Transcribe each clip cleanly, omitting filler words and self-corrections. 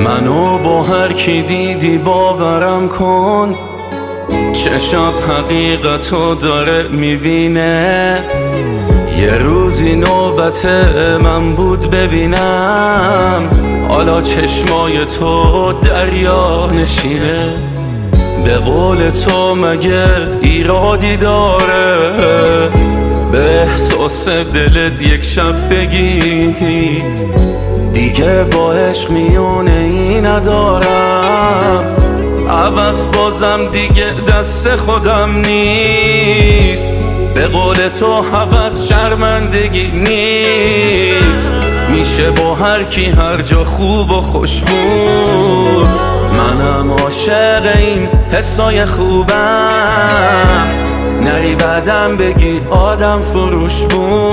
منو با هر کی دیدی باورم کن، چشات حقیقتو داره میبینه. یه روزی نوبت من بود ببینم، حالا چشمای تو دریا نشینه. به قول تو مگه ایرادی داره به احساس دلت یک شب بگی دیگه با عشق میونه ای ندارم؟ عوض بازم دیگه دست خودم نیست. به قول تو هوس شرمندگی نیست، میشه با هر کی هر جا خوب و خوش بود. منم عاشق این حسای خوبم، نری بعدم بگی آدم فروش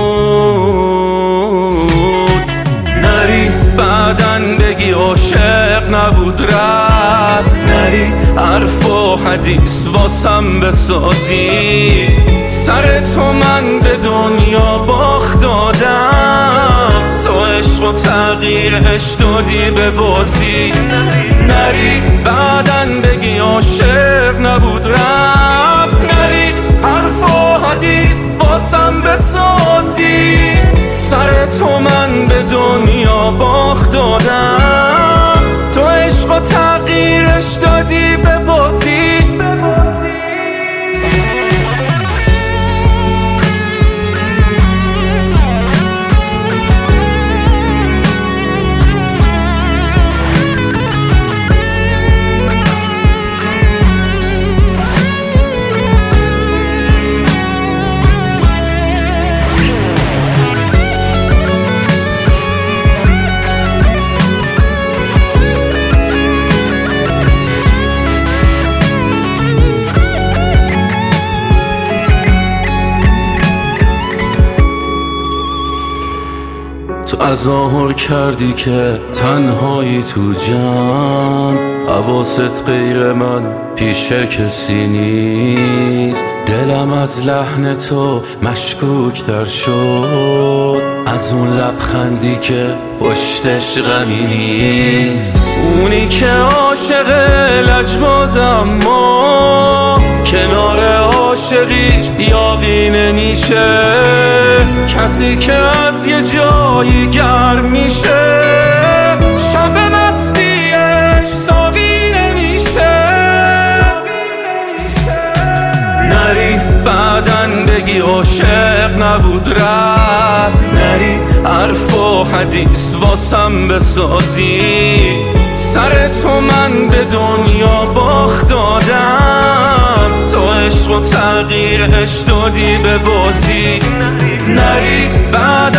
بود. نری بعدن بگی عاشق نبود رفت، نری حرف و حدیث واسم بسازی. سر تو من به دنیا باخت دادم، تو عشق و تغییرش دادی به بازی. نری بعدن بگی عاشق نبود رفت، نری حرف و حدیث واسم بسازی. سر تو من به دنیا باخت دادم، تو عشق و تغییرش دادی به بازی. تو تظاهر کردی که تنهایی تو جمع، حواست غیر من پیش کسی نیست. دلم از لحن تو مشکوک در شد، از اون لبخندی که پشتش غمی نیست. اونی که عاشق لجباز اما کنار عاشقیش یاقی نمیشه، کسی که از یه جایی گرم میشه شب مستیش ساقی نمیشه. نری بعدن بگی عاشق نبود رفت، نری حرف و حدیث واسم بسازی. سر تو من به دنیا باخت دادم، تو عشق و تغییرش دادی به بازی. نری بعد